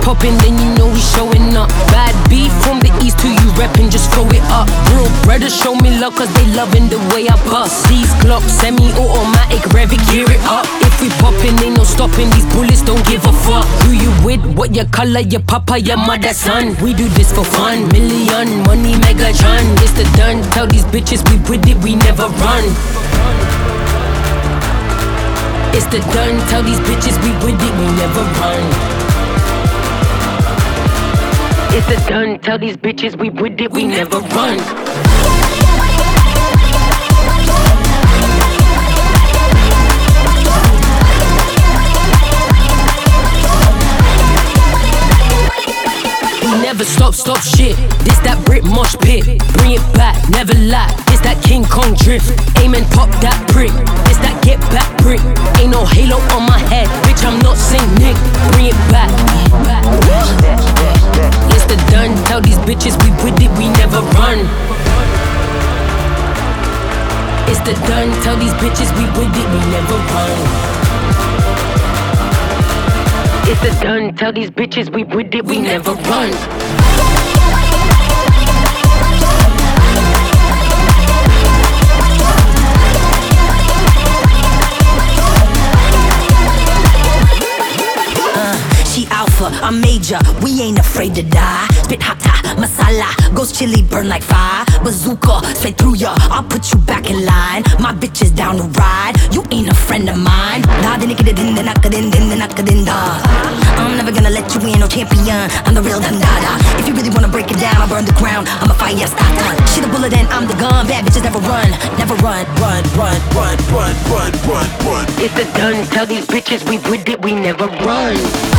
poppin', then you know we showing up. Bad beef from the east to you reppin', just throw it up. Real brothers show me love cause they loving the way I bust. These Glocks, semi-automatic, rev it, gear it up. If we poppin', ain't no stopping, these bullets don't give a fuck. Who you with, what your color, your papa, your mother, son. We do this for fun, million, money, Megatron. It's the done, tell these bitches we with it, we never run. It's the done, tell these bitches we with it, we never run. It's the done, tell these bitches we with it, we never run. Never stop shit. This that Brit mosh pit. Bring it back, never lie. This that King Kong drift. Aim and pop that brick. This that get back brick. Ain't no halo on my head, bitch. I'm not Saint Nick. Bring it back. It's the done. Tell these bitches we with it, we never run. It's the done. Tell these bitches we with it, we never run. It's the done, tell these bitches we with it, we never run. She alpha, I'm major, we ain't afraid to die. Spit hata, masala, ghost chili burn like fire. Bazooka, straight through ya, I'll put you back in line. My bitch is down to ride, you ain't a friend of mine. I'm never gonna let you in, no champion, I'm the real Dandada. If you really wanna break it down, I'll burn the ground, I'm a fire starter. She the bullet and I'm the gun, bad bitches never run. Never run, run, run, run, run, run, run, run. It's the done, tell these bitches we with it, we never run.